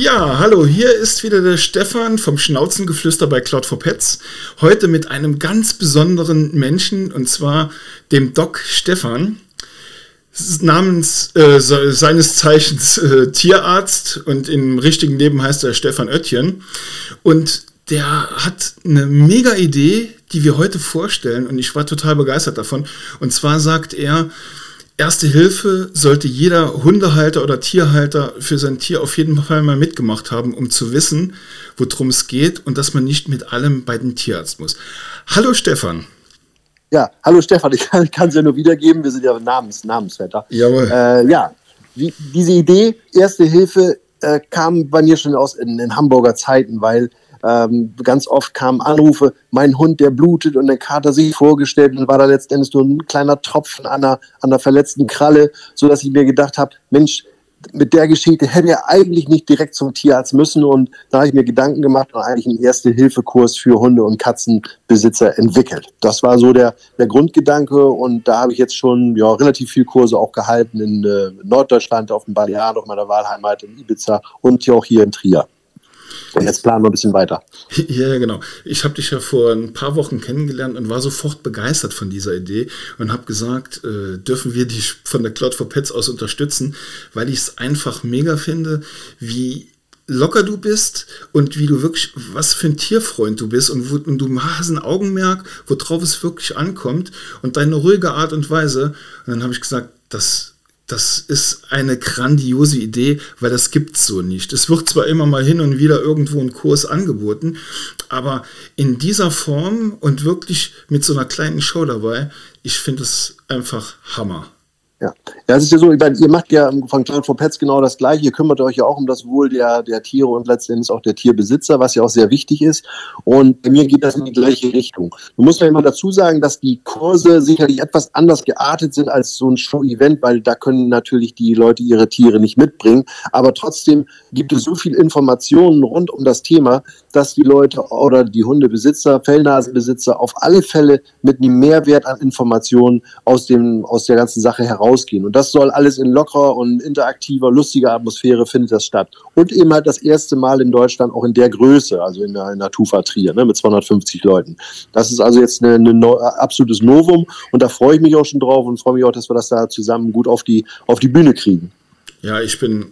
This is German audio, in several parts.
Ja, hallo, hier ist wieder der Stefan vom Schnauzengeflüster bei Cloud4Pets. Heute mit einem ganz besonderen Menschen, und zwar dem Doc Stefan, seines Zeichens Tierarzt, und im richtigen Leben heißt er Stefan Oetjen. Und der hat eine mega Idee, die wir heute vorstellen, und ich war total begeistert davon. Und zwar sagt er, Erste Hilfe sollte jeder Hundehalter oder Tierhalter für sein Tier auf jeden Fall mal mitgemacht haben, um zu wissen, worum es geht und dass man nicht mit allem bei den Tierarzt muss. Hallo Stefan. Ja, hallo Stefan, ich kann es ja nur wiedergeben, wir sind ja Namensvetter. Jawohl. Diese Idee, Erste Hilfe, kam bei mir schon aus in Hamburger Zeiten, weil ganz oft kamen Anrufe, mein Hund, der blutet, und der Kater sich vorgestellt, und war da letztendlich nur ein kleiner Tropfen an einer verletzten Kralle, sodass ich mir gedacht habe, Mensch, mit der Geschichte hätte er eigentlich nicht direkt zum Tierarzt müssen, und da habe ich mir Gedanken gemacht und eigentlich einen Erste-Hilfe-Kurs für Hunde- und Katzenbesitzer entwickelt. Das war so der Grundgedanke, und da habe ich jetzt schon relativ viele Kurse auch gehalten in Norddeutschland, auf dem Balearen, auf meiner Wahlheimat in Ibiza und auch hier in Trier. Und jetzt planen wir ein bisschen weiter. Ja, genau. Ich habe dich ja vor ein paar Wochen kennengelernt und war sofort begeistert von dieser Idee und habe gesagt, dürfen wir dich von der Cloud4Pets aus unterstützen, weil ich es einfach mega finde, wie locker du bist und wie du wirklich, was für ein Tierfreund du bist, und du hast ein Augenmerk, worauf es wirklich ankommt, und deine ruhige Art und Weise. Und dann habe ich gesagt, das ist eine grandiose Idee, weil das gibt es so nicht. Es wird zwar immer mal hin und wieder irgendwo ein Kurs angeboten, aber in dieser Form und wirklich mit so einer kleinen Show dabei, ich finde es einfach Hammer. Ja, es ist ja so, ihr macht ja von Cloud4Pets genau das Gleiche. Ihr kümmert euch ja auch um das Wohl der Tiere und letztendlich auch der Tierbesitzer, was ja auch sehr wichtig ist. Und bei mir geht das in die gleiche Richtung. Du musst ja immer dazu sagen, dass die Kurse sicherlich etwas anders geartet sind als so ein Show-Event, weil da können natürlich die Leute ihre Tiere nicht mitbringen. Aber trotzdem gibt es so viel Informationen rund um das Thema, dass die Leute oder die Hundebesitzer, Fellnasenbesitzer auf alle Fälle mit einem Mehrwert an Informationen aus der ganzen Sache herausgehen. Und das soll alles in lockerer und interaktiver, lustiger Atmosphäre findet das statt. Und eben halt das erste Mal in Deutschland auch in der Größe, also in der Tufa Trier, mit 250 Leuten. Das ist also jetzt ein absolutes Novum, und da freue ich mich auch schon drauf und freue mich auch, dass wir das da zusammen gut auf die Bühne kriegen. Ja, ich bin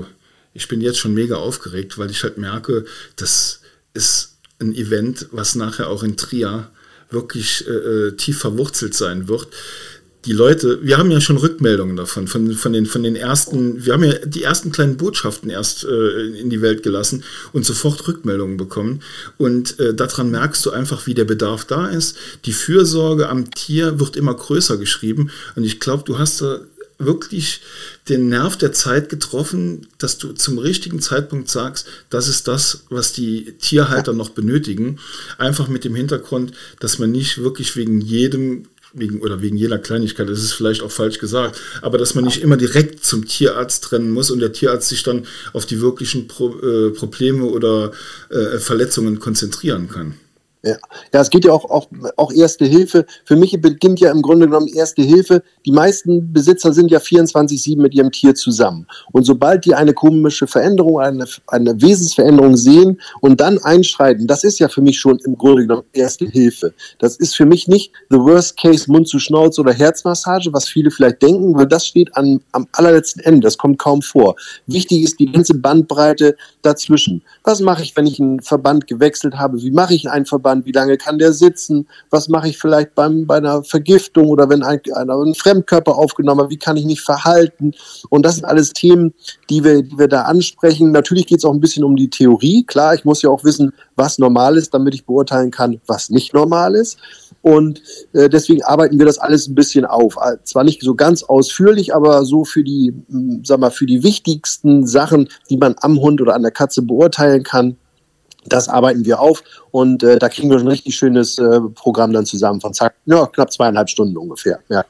jetzt schon mega aufgeregt, weil ich halt merke, das ist ein Event, was nachher auch in Trier wirklich tief verwurzelt sein wird. Die Leute, wir haben ja schon Rückmeldungen davon, von den ersten, wir haben ja die ersten kleinen Botschaften erst in die Welt gelassen und sofort Rückmeldungen bekommen. Und daran merkst du einfach, wie der Bedarf da ist. Die Fürsorge am Tier wird immer größer geschrieben. Und ich glaube, du hast da wirklich den Nerv der Zeit getroffen, dass du zum richtigen Zeitpunkt sagst, das ist das, was die Tierhalter noch benötigen. Einfach mit dem Hintergrund, dass man nicht wirklich wegen jeder Kleinigkeit, das ist vielleicht auch falsch gesagt, aber dass man nicht immer direkt zum Tierarzt rennen muss und der Tierarzt sich dann auf die wirklichen Probleme oder Verletzungen konzentrieren kann. Ja, es geht ja auch Erste Hilfe. Für mich beginnt ja im Grunde genommen Erste Hilfe. Die meisten Besitzer sind ja 24/7 mit ihrem Tier zusammen. Und sobald die eine komische Veränderung, eine Wesensveränderung sehen und dann einschreiten, das ist ja für mich schon im Grunde genommen Erste Hilfe. Das ist für mich nicht the worst case Mund zu Schnauze oder Herzmassage, was viele vielleicht denken, weil das steht am allerletzten Ende. Das kommt kaum vor. Wichtig ist die ganze Bandbreite dazwischen. Was mache ich, wenn ich einen Verband gewechselt habe? Wie mache ich einen Verband? Wie lange kann der sitzen? Was mache ich vielleicht bei einer Vergiftung oder wenn ein Fremdkörper aufgenommen hat? Wie kann ich mich verhalten? Und das sind alles Themen, die wir da ansprechen. Natürlich geht es auch ein bisschen um die Theorie. Klar, ich muss ja auch wissen, was normal ist, damit ich beurteilen kann, was nicht normal ist. Und deswegen arbeiten wir das alles ein bisschen auf. Zwar nicht so ganz ausführlich, aber so für die wichtigsten Sachen, die man am Hund oder an der Katze beurteilen kann. Das arbeiten wir auf, und da kriegen wir ein richtig schönes Programm dann zusammen von knapp 2,5 Stunden ungefähr. Ja.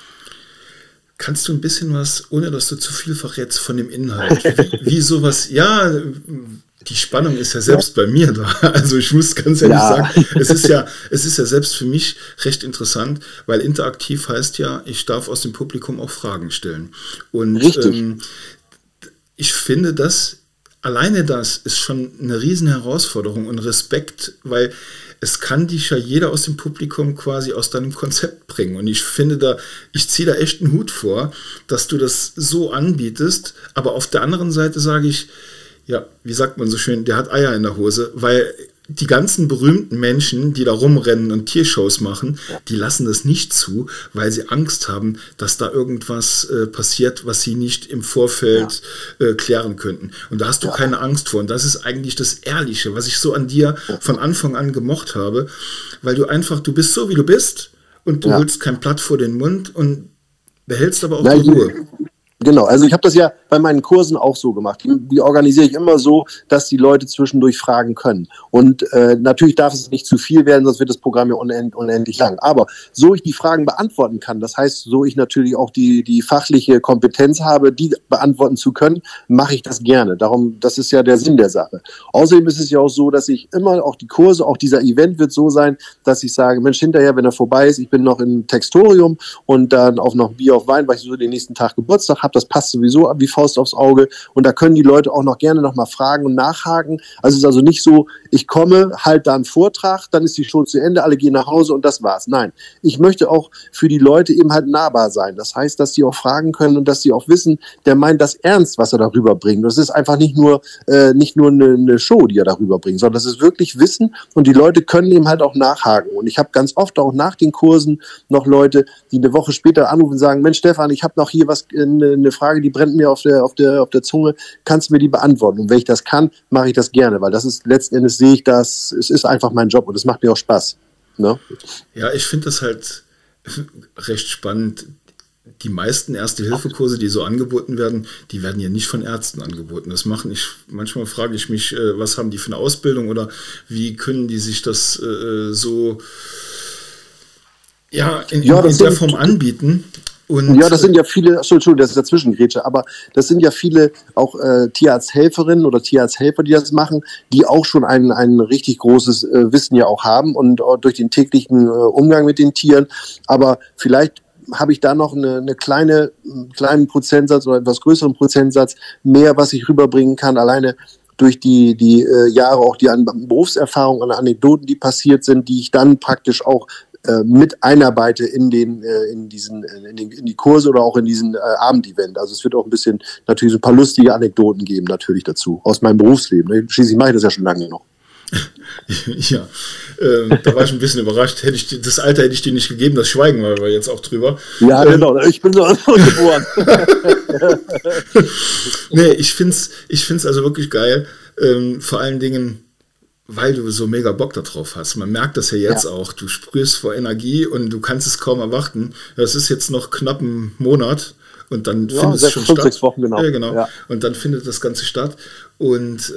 Kannst du ein bisschen was, ohne dass du zu viel verrätst, von dem Inhalt, wie sowas, ja, die Spannung ist ja selbst bei mir da, also ich muss ganz ehrlich sagen, es ist ja selbst für mich recht interessant, weil interaktiv heißt ja, ich darf aus dem Publikum auch Fragen stellen. Und ich finde das alleine das ist schon eine riesen Herausforderung und Respekt, weil es kann dich ja jeder aus dem Publikum quasi aus deinem Konzept bringen. Und ich finde ich ziehe da echt einen Hut vor, dass du das so anbietest. Aber auf der anderen Seite sage ich, ja, wie sagt man so schön, der hat Eier in der Hose, weil die ganzen berühmten Menschen, die da rumrennen und Tiershows machen, die lassen das nicht zu, weil sie Angst haben, dass da irgendwas passiert, was sie nicht im Vorfeld klären könnten. Und da hast du keine Angst vor. Und das ist eigentlich das Ehrliche, was ich so an dir von Anfang an gemocht habe, weil du bist so, wie du bist und du holst kein Blatt vor den Mund und behältst aber auch die Ruhe. Genau, also ich habe das ja bei meinen Kursen auch so gemacht. Die organisiere ich immer so, dass die Leute zwischendurch fragen können. Und natürlich darf es nicht zu viel werden, sonst wird das Programm ja unendlich lang. Aber so ich die Fragen beantworten kann, das heißt, so ich natürlich auch die fachliche Kompetenz habe, die beantworten zu können, mache ich das gerne. Darum, das ist ja der Sinn der Sache. Außerdem ist es ja auch so, dass ich immer auch die Kurse, auch dieser Event wird so sein, dass ich sage, Mensch, hinterher, wenn er vorbei ist, ich bin noch im Textorium und dann auch noch Bier auf Wein, weil ich so den nächsten Tag Geburtstag habe. Das passt sowieso wie Faust aufs Auge und da können die Leute auch noch gerne noch mal fragen und nachhaken. Also es ist also nicht so, ich komme, halt da einen Vortrag, dann ist die Show zu Ende, alle gehen nach Hause und das war's. Nein, ich möchte auch für die Leute eben halt nahbar sein. Das heißt, dass die auch fragen können und dass sie auch wissen, der meint das ernst, was er darüber bringt. Das ist einfach nicht nur eine Show, die er darüber bringt, sondern das ist wirklich Wissen und die Leute können eben halt auch nachhaken. Und ich habe ganz oft auch nach den Kursen noch Leute, die eine Woche später anrufen und sagen, Mensch Stefan, ich habe noch hier eine Frage, die brennt mir auf der Zunge, kannst du mir die beantworten? Und wenn ich das kann, mache ich das gerne, weil das ist letzten Endes sehe ich das, es ist einfach mein Job und es macht mir auch Spaß. Ne? Ja, ich finde das halt recht spannend. Die meisten Erste-Hilfe-Kurse, die so angeboten werden, die werden ja nicht von Ärzten angeboten. Manchmal frage ich mich, was haben die für eine Ausbildung oder wie können die sich das in der Form anbieten? Und ja, das sind ja viele, Entschuldigung, das ist dazwischengrätsche, aber das sind ja viele auch Tierarzthelferinnen oder Tierarzthelfer, die das machen, die auch schon ein richtig großes Wissen ja auch haben und durch den täglichen Umgang mit den Tieren. Aber vielleicht habe ich da noch einen kleinen Prozentsatz oder etwas größeren Prozentsatz mehr, was ich rüberbringen kann, alleine durch die Jahre auch die Berufserfahrung und Anekdoten, die passiert sind, die ich dann praktisch auch mit einarbeite in die Kurse oder auch in diesen Abendevent. Also es wird auch ein bisschen natürlich so ein paar lustige Anekdoten geben natürlich dazu, aus meinem Berufsleben. Schließlich mache ich das ja schon lange noch. Ja, da war ich ein bisschen überrascht. Das Alter hätte ich dir nicht gegeben, das schweigen wir jetzt auch drüber. Ja, genau, ich bin so geboren. Nee, ich find's also wirklich geil. Vor allen Dingen, weil du so mega Bock darauf hast. Man merkt das ja jetzt auch. Du sprühst vor Energie und du kannst es kaum erwarten. Das ist jetzt noch knapp ein Monat und dann findet es schon statt. 6 Wochen, genau. Ja, genau. Ja. Und dann findet das Ganze statt. Und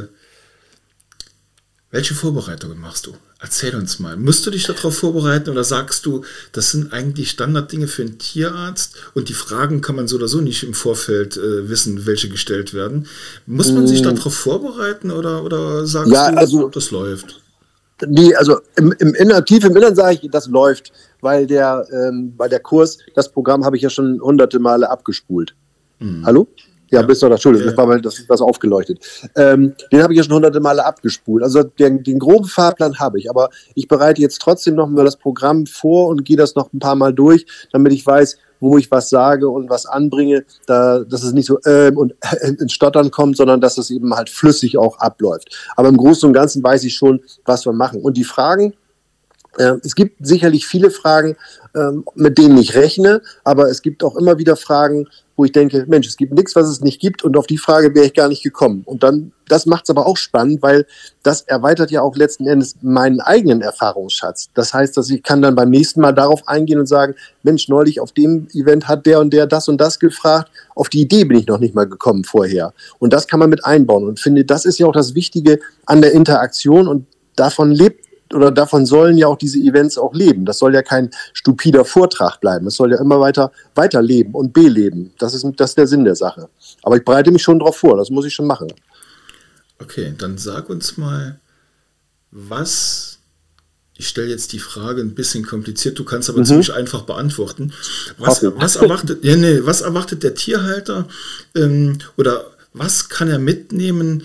welche Vorbereitungen machst du? Erzähl uns mal. Musst du dich darauf vorbereiten oder sagst du, das sind eigentlich Standarddinge für einen Tierarzt und die Fragen kann man so oder so nicht im Vorfeld wissen, welche gestellt werden? Muss man sich darauf vorbereiten oder sagst du, das läuft? Nee, also tief im Innern sage ich, das läuft, weil der Kurs, das Programm habe ich ja schon hunderte Male abgespult. Hallo? Ja, bist du da, Entschuldigung, das war mal das aufgeleuchtet. Den habe ich ja schon hunderte Male abgespult. Also den groben Fahrplan habe ich, aber ich bereite jetzt trotzdem noch mal das Programm vor und gehe das noch ein paar Mal durch, damit ich weiß, wo ich was sage und was anbringe, dass es nicht so und ins Stottern kommt, sondern dass es eben halt flüssig auch abläuft. Aber im Großen und Ganzen weiß ich schon, was wir machen. Und die Fragen, es gibt sicherlich viele Fragen, mit denen ich rechne, aber es gibt auch immer wieder Fragen, wo ich denke, Mensch, es gibt nichts, was es nicht gibt und auf die Frage wäre ich gar nicht gekommen. Und dann, das macht es aber auch spannend, weil das erweitert ja auch letzten Endes meinen eigenen Erfahrungsschatz. Das heißt, dass ich kann dann beim nächsten Mal darauf eingehen und sagen, Mensch, neulich auf dem Event hat der und der das und das gefragt. Auf die Idee bin ich noch nicht mal gekommen vorher. Und das kann man mit einbauen und finde, das ist ja auch das Wichtige an der Interaktion und davon sollen ja auch diese Events auch leben. Das soll ja kein stupider Vortrag bleiben. Es soll ja immer weiter leben und beleben. Das ist der Sinn der Sache. Aber ich bereite mich schon drauf vor. Das muss ich schon machen. Okay, dann sag uns mal, ich stelle jetzt die Frage ein bisschen kompliziert, du kannst aber ziemlich einfach beantworten. Was erwartet der Tierhalter oder was kann er mitnehmen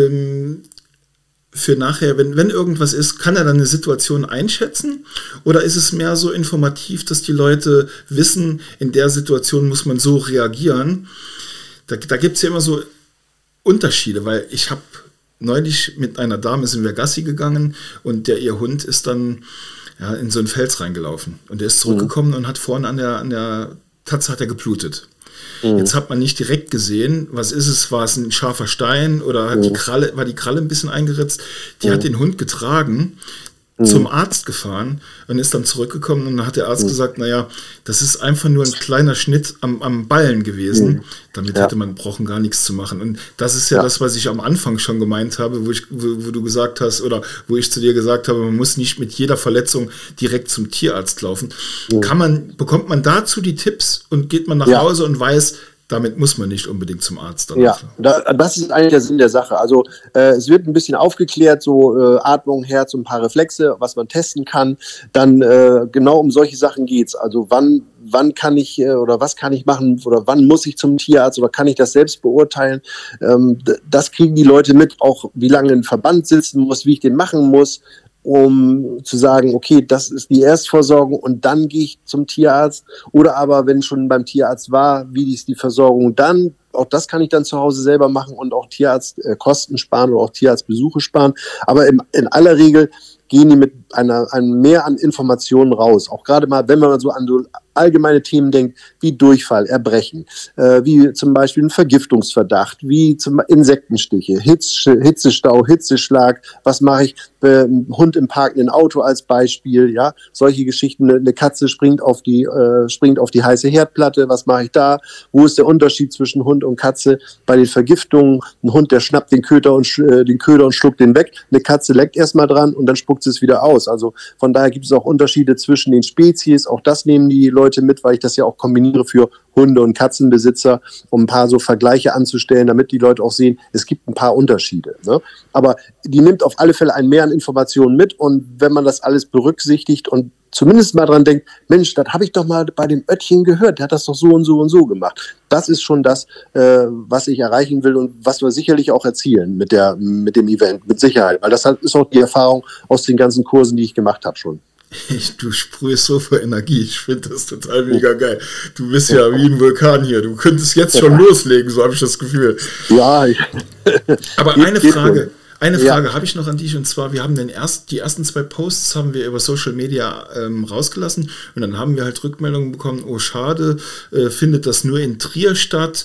für nachher, wenn irgendwas ist, kann er dann eine Situation einschätzen? Oder ist es mehr so informativ, dass die Leute wissen, in der Situation muss man so reagieren? Da gibt es ja immer so Unterschiede, weil ich habe neulich mit einer Dame sind wir Gassi gegangen und ihr Hund ist dann in so einen Fels reingelaufen. Und der ist zurückgekommen und hat vorne an der Tatze hat er geblutet. Jetzt hat man nicht direkt gesehen, was ist es? War es ein scharfer Stein oder war die Kralle ein bisschen eingeritzt? Die hat den Hund getragen, zum Arzt gefahren und ist dann zurückgekommen und dann hat der Arzt gesagt, naja, das ist einfach nur ein kleiner Schnitt am Ballen gewesen. Damit hätte man brauchen gar nichts zu machen. Und das ist ja das, was ich am Anfang schon gemeint habe, wo du gesagt hast oder wo ich zu dir gesagt habe, man muss nicht mit jeder Verletzung direkt zum Tierarzt laufen. Bekommt man dazu die Tipps und geht man nach Hause und weiß, damit muss man nicht unbedingt zum Arzt. Ja, das ist eigentlich der Sinn der Sache. Also es wird ein bisschen aufgeklärt, so Atmung, Herz und ein paar Reflexe, was man testen kann. Dann genau um solche Sachen geht es. Also wann kann ich oder was kann ich machen oder wann muss ich zum Tierarzt oder kann ich das selbst beurteilen? Das kriegen die Leute mit, auch wie lange ein Verband sitzen muss, wie ich den machen muss, um zu sagen, okay, das ist die Erstversorgung und dann gehe ich zum Tierarzt. Oder aber, wenn schon beim Tierarzt war, wie ist die Versorgung dann? Auch das kann ich dann zu Hause selber machen und auch Tierarztkosten sparen oder auch Tierarztbesuche sparen. Aber in aller Regel gehen die mit einem Mehr an Informationen raus. Auch gerade mal, wenn man so an so allgemeine Themen denkt, wie Durchfall, Erbrechen, wie zum Beispiel ein Vergiftungsverdacht, wie zum Insektenstiche, Hitzestau, Hitzeschlag, was mache ich, Hund im parkenden Auto als Beispiel, ja, solche Geschichten, eine Katze springt auf die heiße Herdplatte, was mache ich da, wo ist der Unterschied zwischen Hund und Katze bei den Vergiftungen, ein Hund, der schnappt den Köder und schluckt den weg, eine Katze leckt erstmal dran und dann spuckt sie es wieder aus, also von daher gibt es auch Unterschiede zwischen den Spezies, auch das nehmen die Leute mit, weil ich das ja auch kombiniere für Hunde- und Katzenbesitzer, um ein paar so Vergleiche anzustellen, damit die Leute auch sehen, es gibt ein paar Unterschiede. Ne? Aber die nimmt auf alle Fälle ein Mehr an Informationen mit und wenn man das alles berücksichtigt und zumindest mal dran denkt, Mensch, das habe ich doch mal bei dem Oettchen gehört, der hat das doch so und so und so gemacht. Das ist schon das, was ich erreichen will und was wir sicherlich auch erzielen mit dem Event, mit Sicherheit. Weil das ist auch die Erfahrung aus den ganzen Kursen, die ich gemacht habe schon. Du sprühst so vor Energie, ich finde das total mega geil. Du bist ja wie ein Vulkan hier, du könntest jetzt schon loslegen, so habe ich das Gefühl. Ja. Aber eine Frage habe ich noch an dich und zwar, wir haben die ersten 2 Posts haben wir über Social Media rausgelassen und dann haben wir halt Rückmeldungen bekommen, oh schade, findet das nur in Trier statt,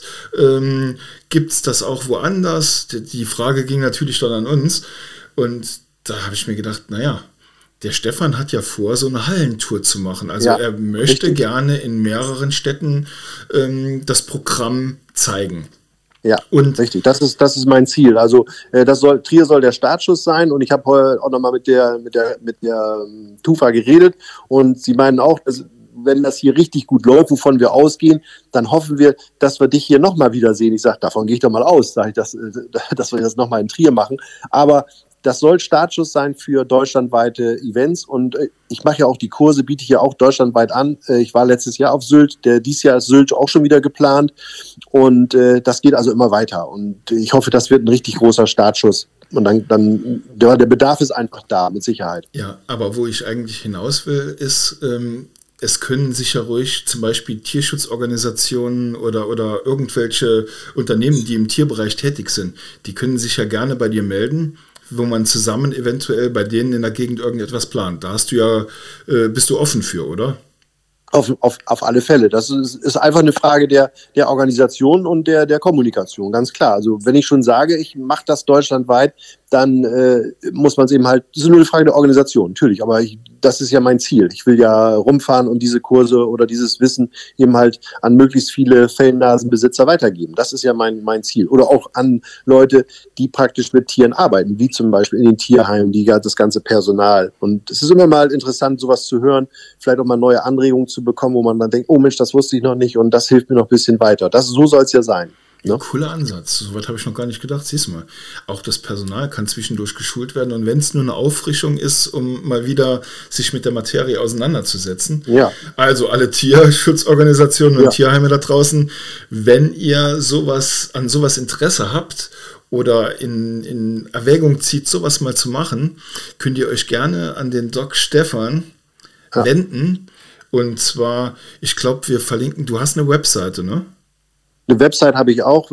gibt es das auch woanders? Die Frage ging natürlich dann an uns und da habe ich mir gedacht, naja, der Stefan hat ja vor, so eine Hallentour zu machen. Also er möchte gerne in mehreren Städten das Programm zeigen. Ja, und richtig. Das ist mein Ziel. Also Trier soll der Startschuss sein und ich habe heute auch nochmal mit der TUFA geredet und sie meinen auch, dass, wenn das hier richtig gut läuft, wovon wir ausgehen, dann hoffen wir, dass wir dich hier nochmal wiedersehen. Ich sage, davon gehe ich doch mal aus, sage ich, dass wir das nochmal in Trier machen. Aber das soll Startschuss sein für deutschlandweite Events und ich mache ja auch die Kurse, biete ich ja auch deutschlandweit an. Ich war letztes Jahr auf Sylt, dieses Jahr ist Sylt auch schon wieder geplant und das geht also immer weiter und ich hoffe, das wird ein richtig großer Startschuss und dann der Bedarf ist einfach da, mit Sicherheit. Ja, aber wo ich eigentlich hinaus will, ist, es können sich ja ruhig zum Beispiel Tierschutzorganisationen oder irgendwelche Unternehmen, die im Tierbereich tätig sind, die können sich ja gerne bei dir melden, wo man zusammen eventuell bei denen in der Gegend irgendetwas plant. Da bist du offen für, oder? Auf alle Fälle. Das ist einfach eine Frage der Organisation und der Kommunikation, ganz klar. Also wenn ich schon sage, ich mache das deutschlandweit, dann muss man es eben halt, das ist nur eine Frage der Organisation, natürlich, aber das ist ja mein Ziel. Ich will ja rumfahren und diese Kurse oder dieses Wissen eben halt an möglichst viele Fellnasenbesitzer weitergeben. Das ist ja mein Ziel. Oder auch an Leute, die praktisch mit Tieren arbeiten, wie zum Beispiel in den Tierheimen, das ganze Personal. Und es ist immer mal interessant, sowas zu hören, vielleicht auch mal neue Anregungen zu bekommen, wo man dann denkt, oh Mensch, das wusste ich noch nicht und das hilft mir noch ein bisschen weiter. So soll es ja sein. Ne? Cooler Ansatz. So weit habe ich noch gar nicht gedacht. Siehst du mal, auch das Personal kann zwischendurch geschult werden. Und wenn es nur eine Auffrischung ist, um mal wieder sich mit der Materie auseinanderzusetzen. Ja. Also alle Tierschutzorganisationen und Tierheime da draußen, wenn ihr an sowas Interesse habt oder in Erwägung zieht, sowas mal zu machen, könnt ihr euch gerne an den Doc Stefan wenden. Und zwar, ich glaube, wir verlinken, du hast eine Webseite, ne? Eine Website habe ich auch,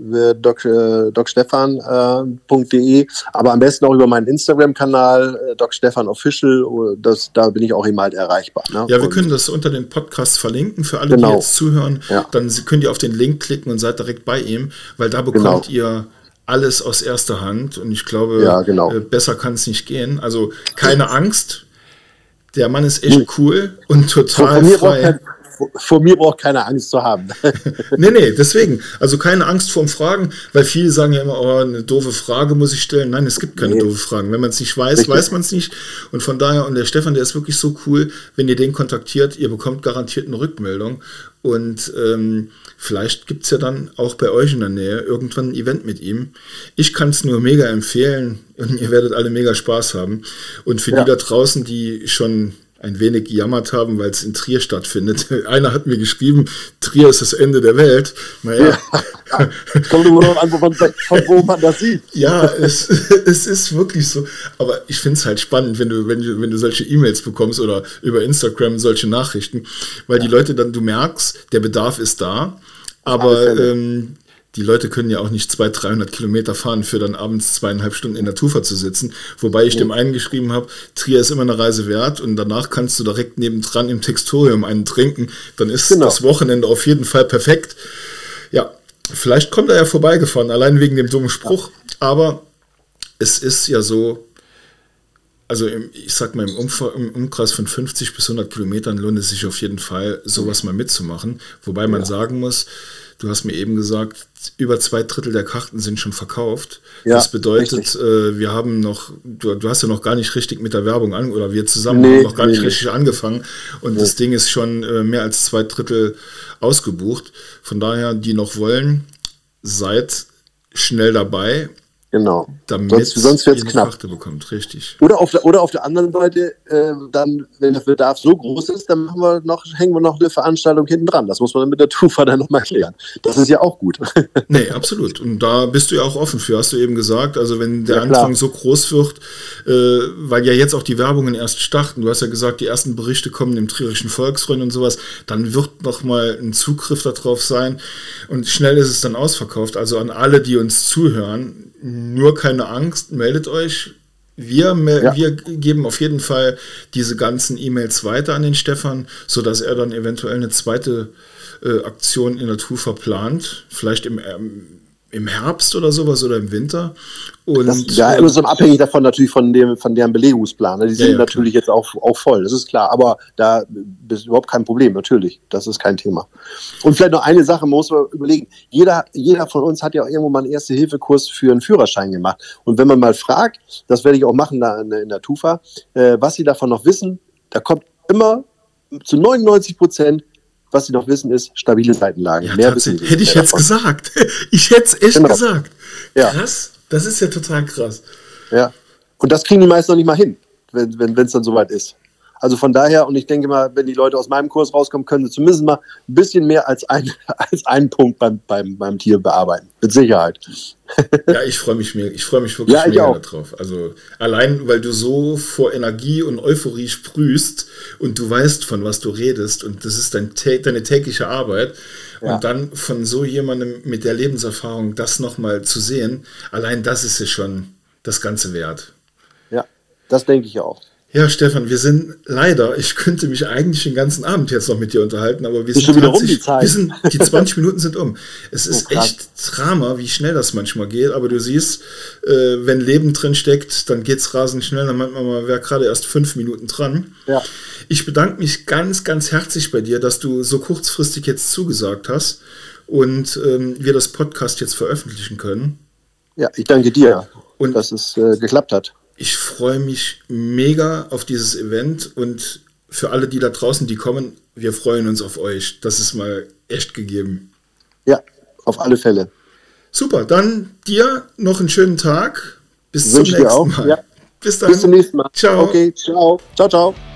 docstefan.de, aber am besten auch über meinen Instagram-Kanal, docstefanofficial, da bin ich auch eben halt erreichbar. Ne? Ja, wir können das unter den Podcasts verlinken, für alle, die jetzt zuhören, dann könnt ihr auf den Link klicken und seid direkt bei ihm, weil da bekommt ihr alles aus erster Hand und ich glaube, besser kann es nicht gehen. Also keine Angst, der Mann ist echt cool und total frei. Vor mir braucht keiner Angst zu haben. Nee, deswegen. Also keine Angst vorm Fragen, weil viele sagen ja immer, oh, eine doofe Frage muss ich stellen. Nein, es gibt keine doofe Fragen. Wenn man es nicht weiß, weiß man es nicht. Und von daher, und der Stefan, der ist wirklich so cool, wenn ihr den kontaktiert, ihr bekommt garantiert eine Rückmeldung. Und vielleicht gibt es ja dann auch bei euch in der Nähe irgendwann ein Event mit ihm. Ich kann es nur mega empfehlen und ihr werdet alle mega Spaß haben. Und für die da draußen, die schon ein wenig gejammert haben, weil es in Trier stattfindet. Einer hat mir geschrieben, Trier ist das Ende der Welt. Naja. Kommt immer noch an, von wo man das sieht. Ja, es ist wirklich so. Aber ich finde es halt spannend, wenn du solche E-Mails bekommst oder über Instagram solche Nachrichten, weil die Leute dann, du merkst, der Bedarf ist da, aber die Leute können ja auch nicht 200-300 Kilometer fahren, für dann abends 2,5 Stunden in der Tufa zu sitzen. Wobei ich dem einen geschrieben habe, Trier ist immer eine Reise wert und danach kannst du direkt nebendran im Textorium einen trinken. Dann ist das Wochenende auf jeden Fall perfekt. Ja, vielleicht kommt er ja vorbeigefahren, allein wegen dem dummen Spruch. Aber es ist ja so, also ich sag mal, im Umkreis von 50 bis 100 Kilometern lohnt es sich auf jeden Fall, sowas mal mitzumachen. Wobei man sagen muss, du hast mir eben gesagt, über 2/3 der Karten sind schon verkauft. Ja, das bedeutet, wir haben noch, du hast ja noch gar nicht richtig mit der Werbung oder wir zusammen haben noch gar nicht richtig angefangen. Und das Ding ist schon mehr als 2/3 ausgebucht. Von daher, die noch wollen, seid schnell dabei. Genau. Damit sonst wird es knapp. Karte bekommt, richtig. Oder auf der anderen Seite, dann, wenn der Bedarf so groß ist, dann hängen wir noch eine Veranstaltung hinten dran. Das muss man dann mit der Tufa dann nochmal klären. Das ist ja auch gut. Nee, absolut. Und da bist du ja auch offen für, hast du eben gesagt. Also wenn der Anfang so groß wird, weil ja jetzt auch die Werbungen erst starten. Du hast ja gesagt, die ersten Berichte kommen im Trierischen Volksfreund und sowas. Dann wird nochmal ein Zugriff darauf sein. Und schnell ist es dann ausverkauft. Also an alle, die uns zuhören, nur keine Angst, meldet euch. Wir geben auf jeden Fall diese ganzen E-Mails weiter an den Stefan, sodass er dann eventuell eine zweite Aktion in der Tufa plant. Vielleicht im Herbst oder sowas oder im Winter. Und immer so abhängig davon natürlich von deren Belegungsplan. Die sind natürlich jetzt auch voll, das ist klar. Aber da ist überhaupt kein Problem, natürlich. Das ist kein Thema. Und vielleicht noch eine Sache, man muss mal überlegen. Jeder von uns hat ja auch irgendwo mal einen Erste-Hilfe-Kurs für einen Führerschein gemacht. Und wenn man mal fragt, das werde ich auch machen da in der Tufa, was sie davon noch wissen, da kommt immer zu 99%, was sie noch wissen, ist stabile Seitenlagen. Ja, mehr wissen sie. Hätte ich jetzt gesagt. Ich hätte es echt gesagt. Krass. Das ist ja total krass. Ja. Und das kriegen die meisten noch nicht mal hin, wenn es dann soweit ist. Also von daher, und ich denke mal, wenn die Leute aus meinem Kurs rauskommen, können sie zumindest mal ein bisschen mehr als einen Punkt beim Tier bearbeiten. Mit Sicherheit. Ja, ich freue mich wirklich mega darauf. Also allein, weil du so vor Energie und Euphorie sprühst und du weißt, von was du redest und das ist deine tägliche Arbeit. Ja. Und dann von so jemandem mit der Lebenserfahrung das nochmal zu sehen, allein das ist ja schon das Ganze wert. Ja, das denke ich auch. Ja, Stefan, wir sind leider, ich könnte mich eigentlich den ganzen Abend jetzt noch mit dir unterhalten, aber die 20 Minuten sind um. Es ist echt Drama, wie schnell das manchmal geht, aber du siehst, wenn Leben drin steckt, dann geht's rasend schnell, dann meint man mal, wäre gerade erst 5 Minuten dran. Ja. Ich bedanke mich ganz, ganz herzlich bei dir, dass du so kurzfristig jetzt zugesagt hast und wir das Podcast jetzt veröffentlichen können. Ja, ich danke dir, dass es geklappt hat. Ich freue mich mega auf dieses Event und für alle, die da draußen, die kommen, wir freuen uns auf euch. Das ist mal echt gegeben. Ja, auf alle Fälle. Super, dann dir noch einen schönen Tag. Bis zum Wünsche dir nächsten auch. Mal. Ja. Bis dann. Bis zum nächsten Mal. Ciao. Okay, ciao. Ciao, ciao.